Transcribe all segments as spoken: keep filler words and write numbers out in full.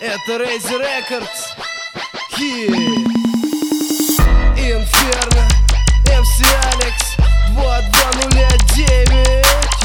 Это Рейзи Рекордс, Инферно, эм си Алекс, два два ноль девять.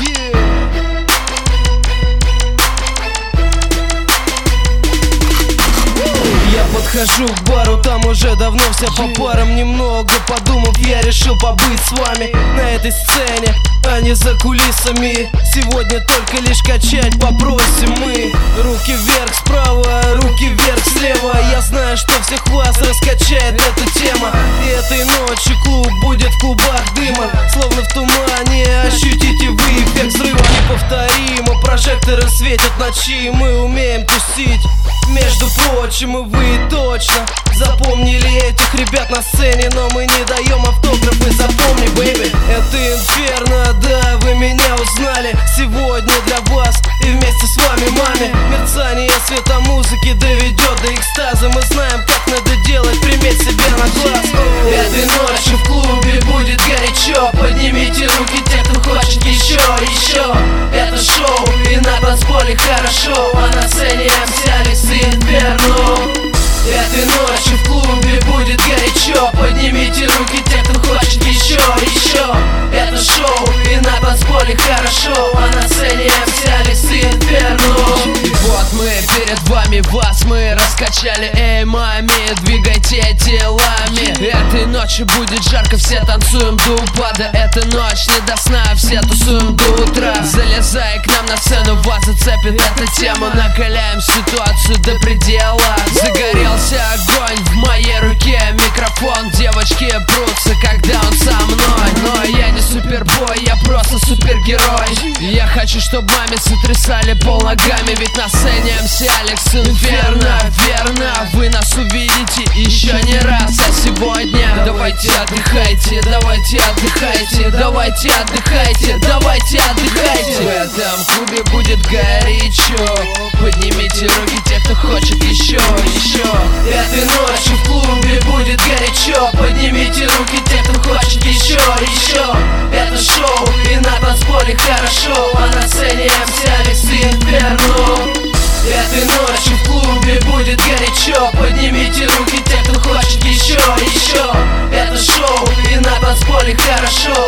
Я подхожу к бару, там уже давно все по парам. Немного подумав, я решил побыть с вами на этой сцене, а не за кулисами. Сегодня только лишь качать попросим мы. Руки вверх справа, руки вверх слева. Я знаю, что всех вас раскачает эта тема. И этой ночью клуб будет в клубах дыма. Словно в тумане ощутите вы эффект взрыва. Неповторимо, прожекторы светят ночи. Мы умеем тусить, между прочим, и вы точно запомнили этих ребят на сцене. Но мы не даем автографы, запомни, бэйби. Это Инферно, да, вы меня узнали. Сегодня для вас и вместе с вами маме. Мерцание света музыки доведет до экстаза. Мы знаем, как надо делать, приметь себя на глаз. Этой ночью в клубе будет горячо. Поднимите руки те, кто хочет еще, еще. Это шоу, и на танцполе хорошо. А на сцене эм си Алекс и Инферно. Этой ночью в клубе будет горячо. Поднимите руки те, кто хочет еще, еще. Это шоу, и на танцполе хорошо. А на сцене эм си Алекс и Инферно. И вот мы перед вами, вас мы раскачали. Эй, мами, двигайте телами. Этой ночью будет жарко, все танцуем до упада. Эта ночь не до сна, все тусуем до утра. Залезай к нам на сцену, вас зацепит эта тема. Накаляем ситуацию до предела. Загорелся огонь в моей руке, микрофон. Девочки прутся, когда он со мной. Но я не супербой, я просто супергерой. Я хочу, чтобы маме сотрясали пол ногами. Ведь на сцене эм си Алекс Инферно. Верно, вы нас увидите еще не раз. А сегодня давайте отдыхайте, давайте отдыхайте, давайте отдыхайте, давайте отдыхайте. В этом клубе будет горячо. Поднимите руки те, кто хочет еще, еще. Этой ночью в клубе будет горячо. Поднимите руки те, кто хочет еще, еще. Это шоу, и на танцполе хорошо. А на сцене эм си Алекс и Инферно. Этой ночью в клубе будет горячо. Поднимите руки те, кто хочет еще, еще. Это шоу, и на танцполе хорошо.